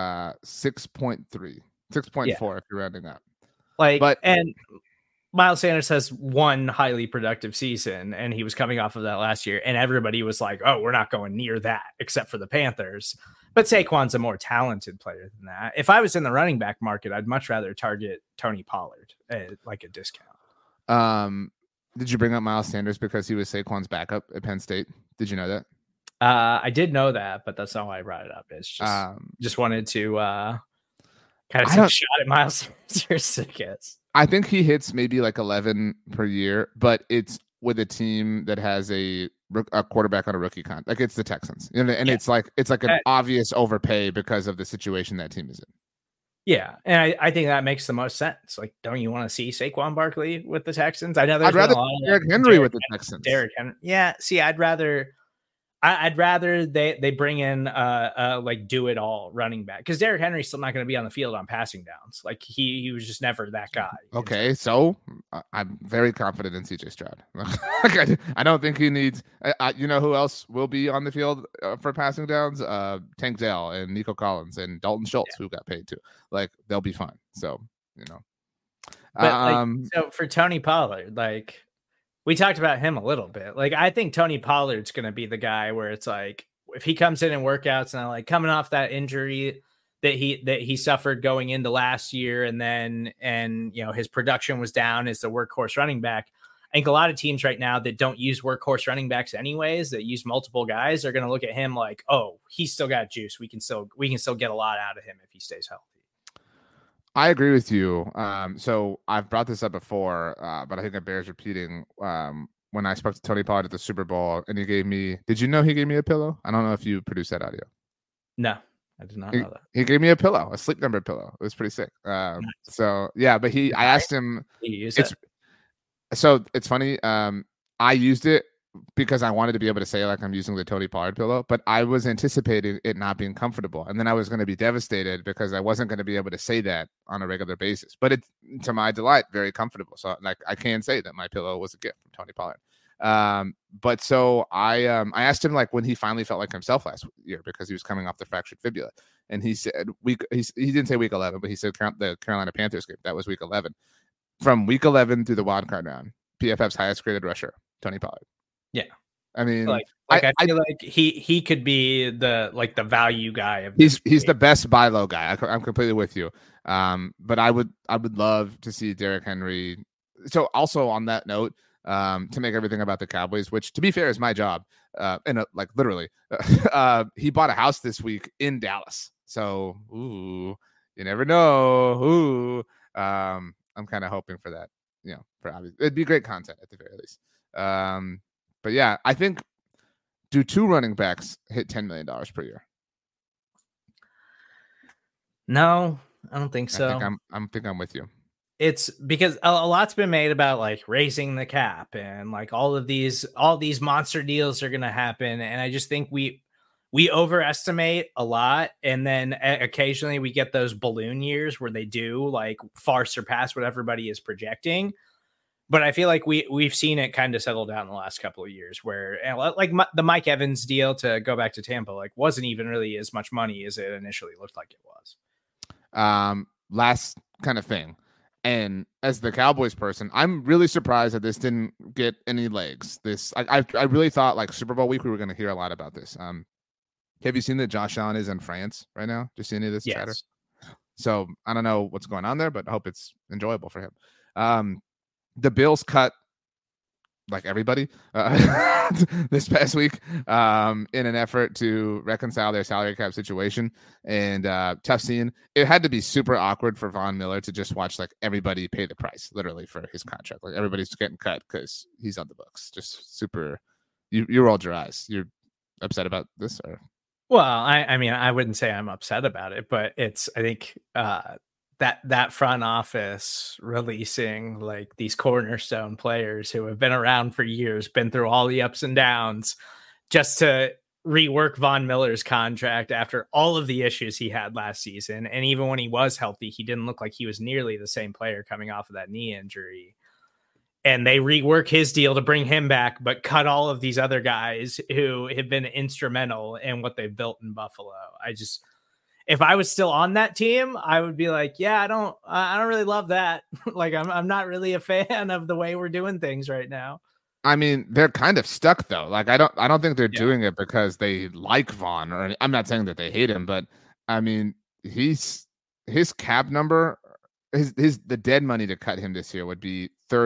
6.3, 6.4 if you're rounding up. And Miles Sanders has one highly productive season, and he was coming off of that last year, and everybody was like, oh, we're not going near that, except for the Panthers. But Saquon's a more talented player than that. If I was in the running back market, I'd much rather target Tony Pollard at like a discount. Did you bring up Miles Sanders because he was Saquon's backup at Penn State? Did you know that? I did know that, but that's not why I brought it up. It's just wanted to kind of take a shot at Miles Sanders, I guess. I think he hits maybe like 11 per year, but it's with a team that has a quarterback on a rookie contract. Like it's the Texans, and it's like an obvious overpay because of the situation that team is in. Yeah, and I think that makes the most sense. Like, don't you want to see Saquon Barkley with the Texans? I know I'd rather Derrick Henry with the Texans. Derrick Henry, yeah. See, I'd rather they bring in like do it all running back, because Derrick Henry's still not going to be on the field on passing downs. Like he was just never that guy. Okay, so I'm very confident in CJ Stroud. I don't think he needs. You know who else will be on the field for passing downs? Tank Dell and Nico Collins and Dalton Schultz, who got paid too. Like they'll be fine. So you know. But so for Tony Pollard, like. We talked about him a little bit. Like, I think Tony Pollard's going to be the guy where it's like, if he comes in workouts and like coming off that injury that he suffered going into last year, and you know, his production was down as the workhorse running back. I think a lot of teams right now that don't use workhorse running backs anyways, that use multiple guys, are going to look at him like, oh, he's still got juice. We can still get a lot out of him if he stays healthy. I agree with you. So I've brought this up before, but I think it bears repeating. When I spoke to Tony Pollard at the Super Bowl, and did you know he gave me a pillow? I don't know if you produced that audio. No, I did not know that. He gave me a pillow, a Sleep Number pillow. It was pretty sick. Nice. So yeah, but I asked him. Did you use it? So it's funny. I used it because I wanted to be able to say like I'm using the Tony Pollard pillow, but I was anticipating it not being comfortable, and then I was going to be devastated because I wasn't going to be able to say that on a regular basis. But it's, to my delight, very comfortable. So like I can say that my pillow was a gift from Tony Pollard. But so I asked him like when he finally felt like himself last year, because he was coming off the fractured fibula, and he said he didn't say week 11, but he said the Carolina Panthers game, that was week 11. From week 11 through the wild card round, PFF's highest graded rusher, Tony Pollard. Yeah, I mean, I feel like he could be the value guy of he's the best buy low guy. I'm completely with you. But I would love to see Derrick Henry. So also on that note, to make everything about the Cowboys, which to be fair is my job, and like literally, he bought a house this week in Dallas. So you never know. I'm kind of hoping for that. You know, for obvious, it'd be great content at the very least. But yeah, I think, do 2 running backs hit $10 million per year? No, I don't think so. I think I'm with you. It's because a lot's been made about like raising the cap and like all these monster deals are going to happen. And I just think we overestimate a lot. And then occasionally we get those balloon years where they do like far surpass what everybody is projecting. But I feel like we've seen it kind of settle down in the last couple of years, where like the Mike Evans deal, to go back to Tampa, like wasn't even really as much money as it initially looked like it was. Last kind of thing. And as the Cowboys person, I'm really surprised that this didn't get any legs. I really thought like Super Bowl week we were going to hear a lot about this. Have you seen that Josh Allen is in France right now? Do you see any of this chatter? So I don't know what's going on there, but I hope it's enjoyable for him. The Bills cut like everybody this past week in an effort to reconcile their salary cap situation, and tough scene. It had to be super awkward for Von Miller to just watch like everybody pay the price literally for his contract. Like everybody's getting cut because he's on the books. Just super. You rolled your eyes. You're upset about this, or? Well, I mean, I wouldn't say I'm upset about it, but it's, I think that front office releasing like these cornerstone players who have been around for years, been through all the ups and downs, just to rework Von Miller's contract after all of the issues he had last season. And even when he was healthy, he didn't look like he was nearly the same player coming off of that knee injury. And they rework his deal to bring him back, but cut all of these other guys who have been instrumental in what they've built in Buffalo. If I was still on that team, I would be like, yeah, I don't really love that. Like, I'm not really a fan of the way we're doing things right now. I mean, they're kind of stuck though. Like, I don't think they're doing it because they like Vaughn, or I'm not saying that they hate him, but I mean, his cap number the dead money to cut him this year would be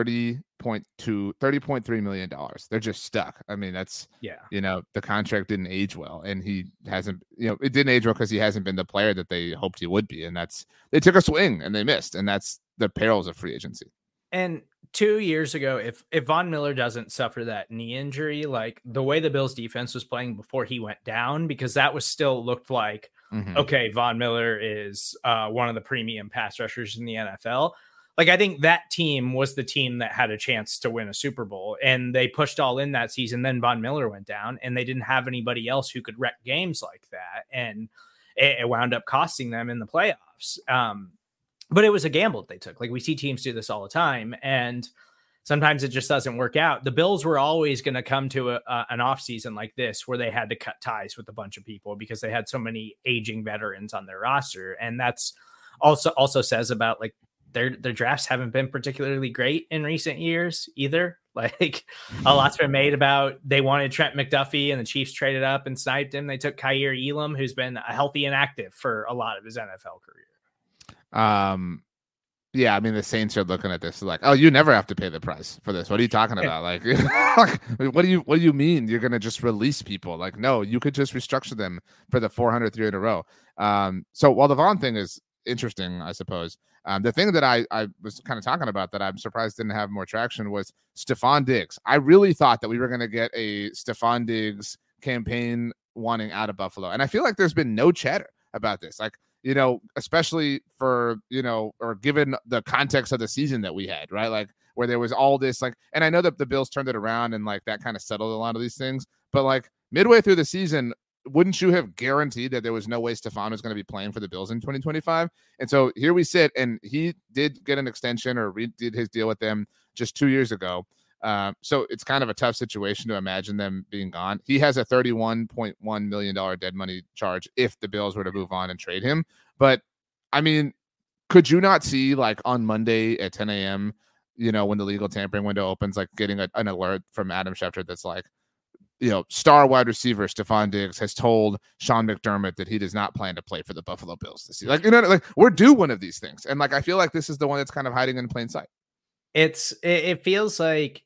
$30.3 million. They're just stuck. I mean, that's, the contract didn't age well, and he hasn't, it didn't age well because he hasn't been the player that they hoped he would be. And they took a swing and they missed, and that's the perils of free agency. And 2 years ago, if Von Miller doesn't suffer that knee injury, like the way the Bills defense was playing before he went down, because that was still looked like, okay, Von Miller is one of the premium pass rushers in the NFL. Like, I think that team was the team that had a chance to win a Super Bowl, and they pushed all in that season. Then Von Miller went down, and they didn't have anybody else who could wreck games like that. And it wound up costing them in the playoffs. But it was a gamble that they took. Like, we see teams do this all the time, and sometimes it just doesn't work out. The Bills were always going to come to an offseason like this where they had to cut ties with a bunch of people because they had so many aging veterans on their roster. And that's also says about, like, their drafts haven't been particularly great in recent years either. Like, a lot's been made about they wanted Trent McDuffie and the Chiefs traded up and sniped him. They took Kaiir Elam, who's been healthy and active for a lot of his NFL career. Yeah, I mean, the Saints are looking at this like, oh, you never have to pay the price for this. What are you talking about? Like, what do you mean you're going to just release people? Like, no, you could just restructure them for the 400th year in a row. So while the Vaughn thing is interesting, I suppose, the thing that I was kind of talking about that I'm surprised didn't have more traction was Stephon Diggs. I really thought that we were going to get a Stephon Diggs campaign wanting out of Buffalo. And I feel like there's been no chatter about this. Like, especially for, or given the context of the season that we had, right? Like, where there was all this, like, and I know that the Bills turned it around and like that kind of settled a lot of these things, but like midway through the season, wouldn't you have guaranteed that there was no way Stephon was going to be playing for the Bills in 2025? And so here we sit, and he did get an extension or redid his deal with them just 2 years ago. So it's kind of a tough situation to imagine them being gone. He has a $31.1 million dead money charge if the Bills were to move on and trade him. But I mean, could you not see, like, on Monday at 10 a.m., when the legal tampering window opens, like getting an alert from Adam Schefter that's like, star wide receiver Stephon Diggs has told Sean McDermott that he does not plan to play for the Buffalo Bills this year. Like, like we're due one of these things. And like, I feel like this is the one that's kind of hiding in plain sight. It feels like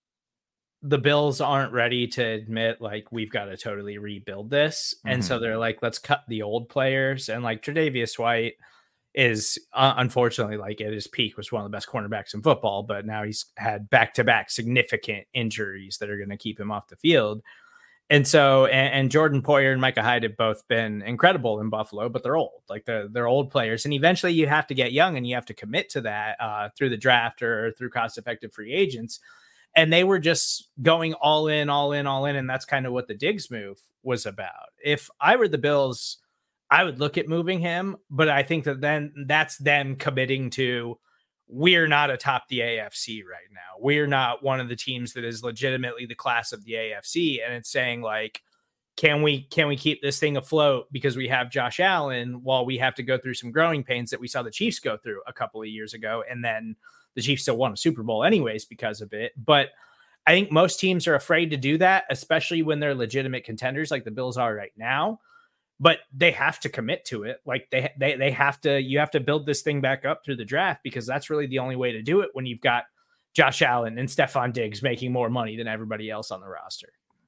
the Bills aren't ready to admit, like, we've got to totally rebuild this. And so they're like, let's cut the old players. And like Tre'Davious White is unfortunately, like, at his peak was one of the best cornerbacks in football, but now he's had back-to-back significant injuries that are going to keep him off the field. And so, and Jordan Poyer and Micah Hyde have both been incredible in Buffalo, but they're old. Like, they're old players. And eventually you have to get young, and you have to commit to that through the draft or through cost-effective free agents. And they were just going all in. And that's kind of what the Diggs move was about. If I were the Bills, I would look at moving him, but I think that then that's them committing to, we're not atop the AFC right now. We're not one of the teams that is legitimately the class of the AFC. And it's saying, like, can we keep this thing afloat because we have Josh Allen while we have to go through some growing pains that we saw the Chiefs go through a couple of years ago. And then the Chiefs still won a Super Bowl anyways because of it. But I think most teams are afraid to do that, especially when they're legitimate contenders like the Bills are right now. But they have to commit to it. Like, they have to, you have to build this thing back up through the draft, because that's really the only way to do it when you've got Josh Allen and Stephon Diggs making more money than everybody else on the roster.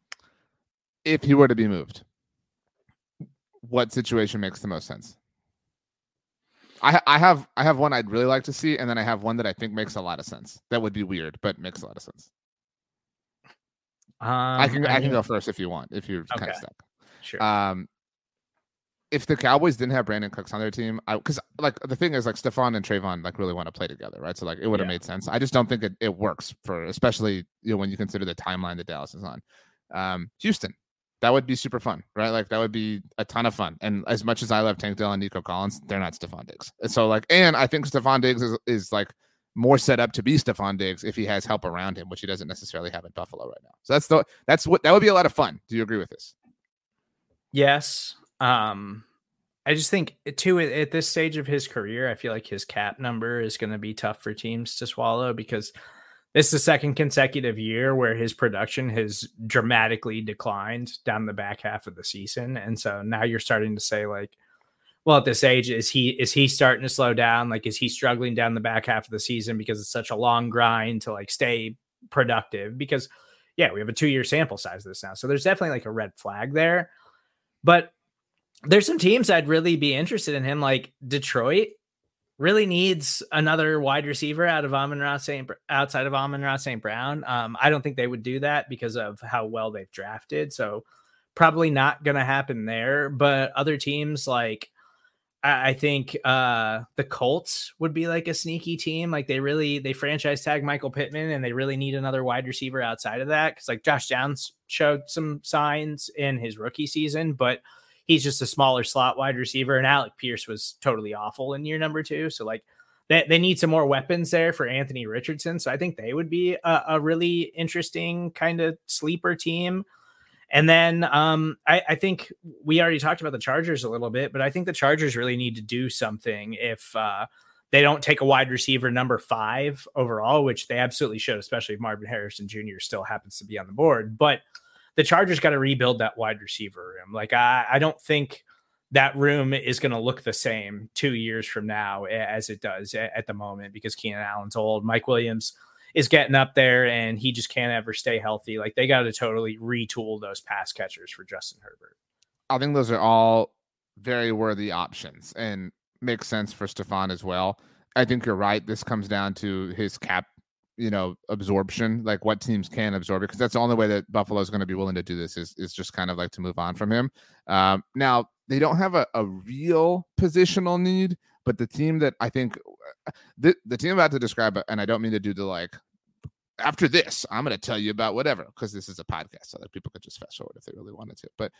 If he were to be moved, what situation makes the most sense? I have one I'd really like to see, and then I have one that I think makes a lot of sense. That would be weird, but makes a lot of sense. I can go first if you want, if you're kind of stuck. Sure. If the Cowboys didn't have Brandon Cooks on their team, because like the thing is, like, Stephon and Trayvon like really want to play together, right? So like it would have made sense. I just don't think it works for, especially when you consider the timeline that Dallas is on. Houston, that would be super fun, right? Like, that would be a ton of fun. And as much as I love Tank Dell and Nico Collins, they're not Stephon Diggs. And so like, and I think Stephon Diggs is like more set up to be Stephon Diggs if he has help around him, which he doesn't necessarily have in Buffalo right now. So that would be a lot of fun. Do you agree with this? Yes. I just think too, at this stage of his career, I feel like his cap number is going to be tough for teams to swallow, because this is the second consecutive year where his production has dramatically declined down the back half of the season. And so now you're starting to say, like, well, at this age, is he starting to slow down? Like, is he struggling down the back half of the season because it's such a long grind to like stay productive? Because yeah, we have a 2-year sample size of this now. So there's definitely like a red flag there, but there's some teams I'd really be interested in him. Like Detroit really needs another wide receiver outside of Amon-Ra St. Brown. I don't think they would do that because of how well they've drafted. So probably not going to happen there, but other teams like, I think the Colts would be like a sneaky team. Like they franchise tag Michael Pittman and they really need another wide receiver outside of that. Cause like Josh Downs showed some signs in his rookie season, but he's just a smaller slot wide receiver. And Alec Pierce was totally awful in year number 2. So like they need some more weapons there for Anthony Richardson. So I think they would be a really interesting kind of sleeper team. And then I think we already talked about the Chargers a little bit, but I think the Chargers really need to do something if they don't take a wide receiver number 5 overall, which they absolutely should, especially if Marvin Harrison Jr. still happens to be on the board. But the Chargers got to rebuild that wide receiver room. Like I don't think that room is going to look the same 2 years from now as it does at the moment because Keenan Allen's old. Mike Williams is getting up there and he just can't ever stay healthy. Like they got to totally retool those pass catchers for Justin Herbert. I think those are all very worthy options and makes sense for Stefan as well. I think you're right. This comes down to his cap, absorption, like what teams can absorb it. Cause that's the only way that Buffalo is going to be willing to do this is just kind of like to move on from him. Now they don't have a real positional need, but the team that I think the team I'm about to describe, and I don't mean to do the like, after this, I'm going to tell you about whatever, because this is a podcast, so that people could just fast forward if they really wanted to. But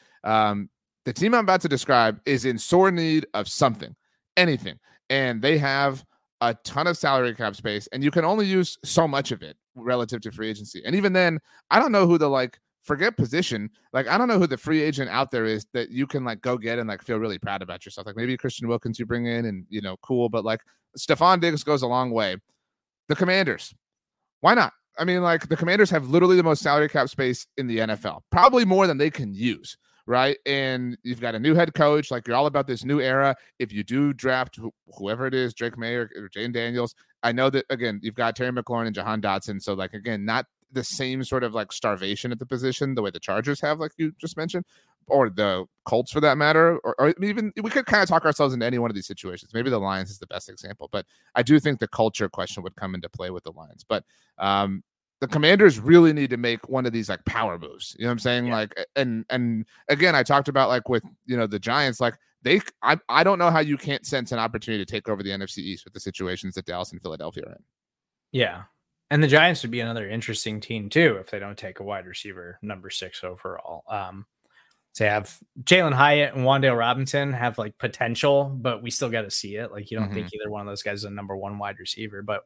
the team I'm about to describe is in sore need of something, anything. And they have a ton of salary cap space, and you can only use so much of it relative to free agency. And even then, I don't know who the forget position. Like, I don't know who the free agent out there is that you can go get and feel really proud about yourself. Like maybe Christian Wilkins you bring in and, cool. But Stefon Diggs goes a long way. The Commanders, why not? I mean, the Commanders have literally the most salary cap space in the NFL, probably more than they can use. Right. And you've got a new head coach. You're all about this new era. If you do draft whoever it is, Drake May or Jane Daniels, I know that, again, you've got Terry McLaurin and Jahan Dotson. So again, not the same sort of starvation at the position, the way the Chargers have, like you just mentioned, or the Colts for that matter, or even we could kind of talk ourselves into any one of these situations. Maybe the Lions is the best example, but I do think the culture question would come into play with the Lions. But the Commanders really need to make one of these power moves. You know what I'm saying? Yeah. And again, I talked about with, the Giants, I don't know how you can't sense an opportunity to take over the NFC East with the situations that Dallas and Philadelphia are in. Yeah. And the Giants would be another interesting team too, if they don't take a wide receiver number 6 overall. They have Jalen Hyatt and Wan'Dale Robinson have potential, but we still got to see it. You don't think either one of those guys is a number 1 wide receiver, but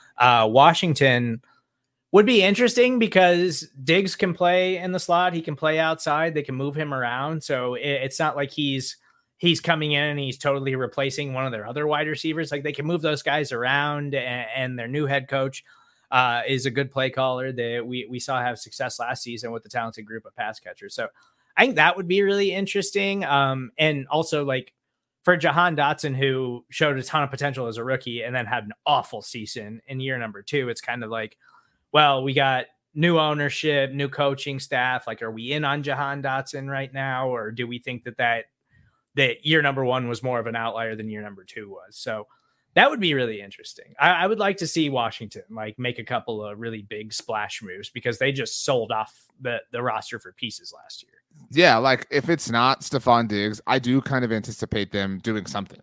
Washington would be interesting because Diggs can play in the slot. He can play outside. They can move him around. So it's not like he's coming in and he's totally replacing one of their other wide receivers. They can move those guys around, and their new head coach is a good play caller that we saw have success last season with the talented group of pass catchers. So I think that would be really interesting. And also for Jahan Dotson, who showed a ton of potential as a rookie and then had an awful season in year number 2, it's kind of well, we got new ownership, new coaching staff. Are we in on Jahan Dotson right now? Or do we think that year number 1 was more of an outlier than year number 2 was? So that would be really interesting. I would like to see Washington make a couple of really big splash moves because they just sold off the roster for pieces last year. Yeah, if it's not Stefon Diggs, I do kind of anticipate them doing something,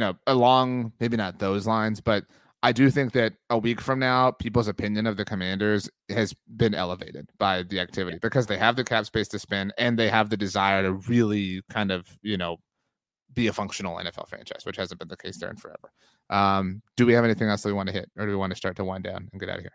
along maybe not those lines, but I do think that a week from now, people's opinion of the Commanders has been elevated by the activity because they have the cap space to spend and they have the desire to really kind of, be a functional NFL franchise, which hasn't been the case there in forever. Do we have anything else that we want to hit, or do we want to start to wind down and get out of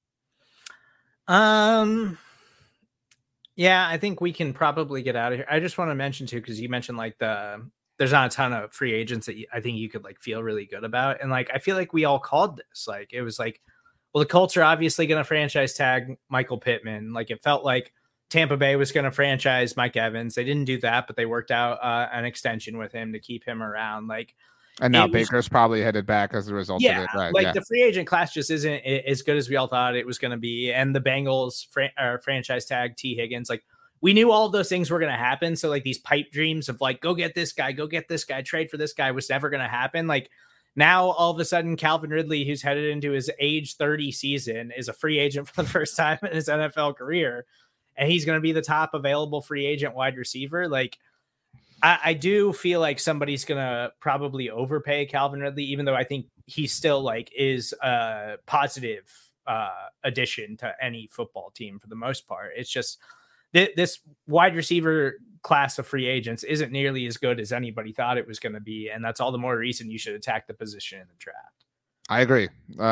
here? Yeah, I think we can probably get out of here. I just want to mention too, because you mentioned there's not a ton of free agents that I think you could feel really good about. And I feel like we all called this. It was well, the Colts are obviously going to franchise tag Michael Pittman. It felt like Tampa Bay was going to franchise Mike Evans. They didn't do that, but they worked out an extension with him to keep him around. Like, and now Baker's probably headed back as a result of it. Right? The free agent class just isn't as good as we all thought it was going to be. And the Bengals franchise tag T Higgins, like, we knew all of those things were going to happen. So like these pipe dreams of like, go get this guy, trade for this guy was never going to happen. Like, now all of a sudden Calvin Ridley, who's headed into his age 30 season, is a free agent for the first time in his NFL career. And he's going to be the top available free agent wide receiver. Like, I do feel like somebody's going to probably overpay Calvin Ridley, even though I think he still like is a positive addition to any football team for the most part. It's just this wide receiver class of free agents isn't nearly as good as anybody thought it was going to be. And that's all the more reason you should attack the position in the draft. I agree.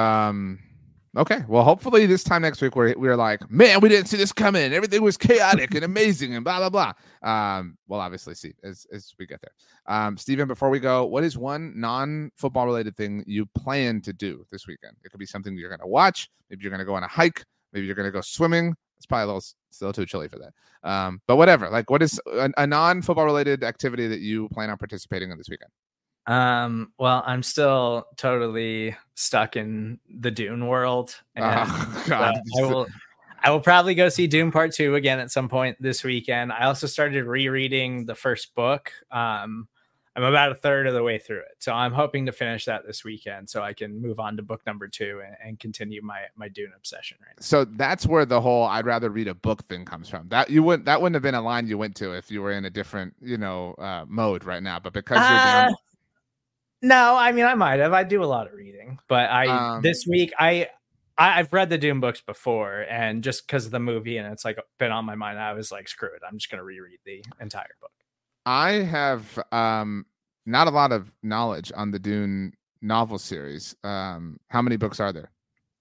Okay. Well, hopefully this time next week we're like, man, we didn't see this coming. Everything was chaotic and amazing and blah, blah, blah. We'll obviously see as we get there. Steven, before we go, what is one non-football related thing you plan to do this weekend? It could be something you're going to watch. Maybe you're going to go on a hike. Maybe you're going to go swimming. It's probably still too chilly for that. But whatever, like, what is a non-football related activity that you plan on participating in this weekend? Well, I'm still totally stuck in the Dune world. And God. I will probably go see Dune Part 2 again at some point this weekend. I also started rereading the first book. I'm about a third of the way through it. So I'm hoping to finish that this weekend so I can move on to book number 2 and continue my Dune obsession right now. So that's where the whole I'd rather read a book thing comes from. That wouldn't have been a line you went to if you were in a different, mode right now. But because you're down. No, I mean, I might have. I do a lot of reading, but this week I've read the Dune books before, and just because of the movie and it's like been on my mind, I was like, screw it. I'm just going to reread the entire book. I have not a lot of knowledge on the Dune novel series. How many books are there?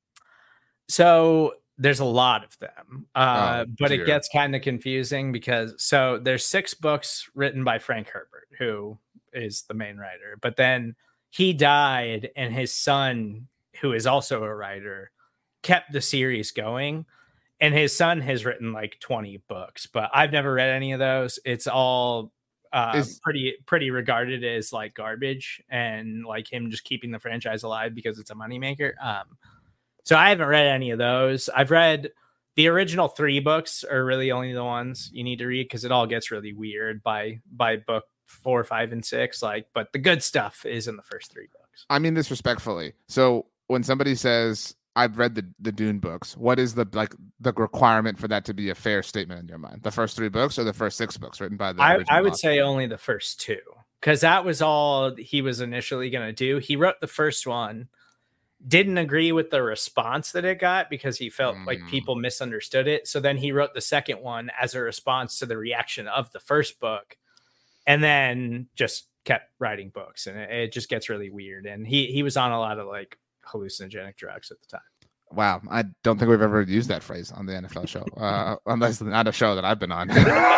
So there's a lot of them, but it gets kind of confusing because there's 6 books written by Frank Herbert, who is the main writer, but then he died and his son, who is also a writer, kept the series going. And his son has written like 20 books, but I've never read any of those. It's all pretty regarded as like garbage and like him just keeping the franchise alive because it's a moneymaker. So I haven't read any of those. I've read the original 3 books are really only the ones you need to read because it all gets really weird by book 4, 5, and 6. But the good stuff is in the first 3 books. I mean this respectfully. So when somebody says I've read the Dune books, what is the requirement for that to be a fair statement in your mind? The first 3 books or the first 6 books written by the original I would say only the first 2, because that was all he was initially going to do. He wrote the first one, didn't agree with the response that it got because he felt like people misunderstood it. So then he wrote the second one as a response to the reaction of the first book, and then just kept writing books, and it just gets really weird. And he was on a lot of like hallucinogenic drugs at the time. Wow, I don't think we've ever used that phrase on the NFL show, unless not a show that I've been on.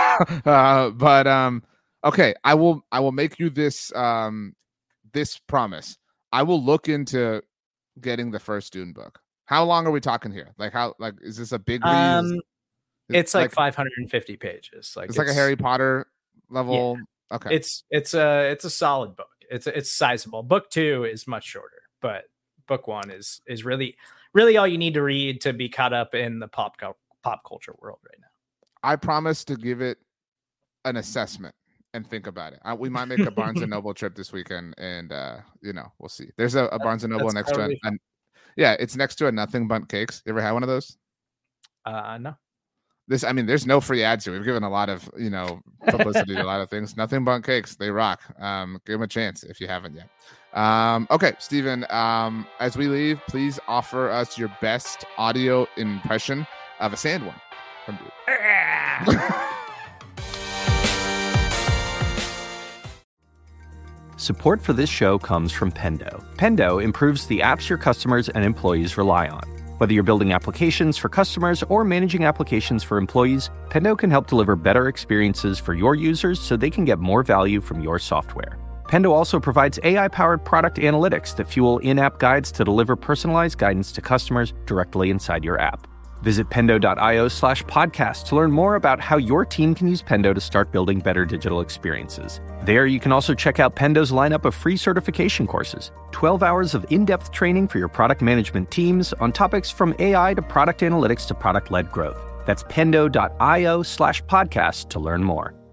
But okay, I will make you this this promise. I will look into getting the first Dune book. How long are we talking here? Is this a big read? It's like 550 pages. It's like a Harry Potter level. Yeah. Okay, it's a solid book. It's sizable. Book 2 is much shorter, but book 1 is really all you need to read to be caught up in the pop culture world right now. I promise to give it an assessment and think about it. We might make a Barnes and Noble trip this weekend, and we'll see. There's a Barnes and Noble next to it, and it's next to a Nothing Bundt Cakes. You ever had one of those? No. There's no free ads here. We've given a lot of publicity to a lot of things. Nothing Bundt Cakes, they rock. Give them a chance if you haven't yet. Okay, Steven, as we leave, please offer us your best audio impression of a sandworm from Dune. Support for this show comes from Pendo. Pendo improves the apps your customers and employees rely on. Whether you're building applications for customers or managing applications for employees, Pendo can help deliver better experiences for your users so they can get more value from your software. Pendo also provides AI-powered product analytics that fuel in-app guides to deliver personalized guidance to customers directly inside your app. Visit pendo.io/podcast to learn more about how your team can use Pendo to start building better digital experiences. There, you can also check out Pendo's lineup of free certification courses, 12 hours of in-depth training for your product management teams on topics from AI to product analytics to product-led growth. That's pendo.io/podcast to learn more.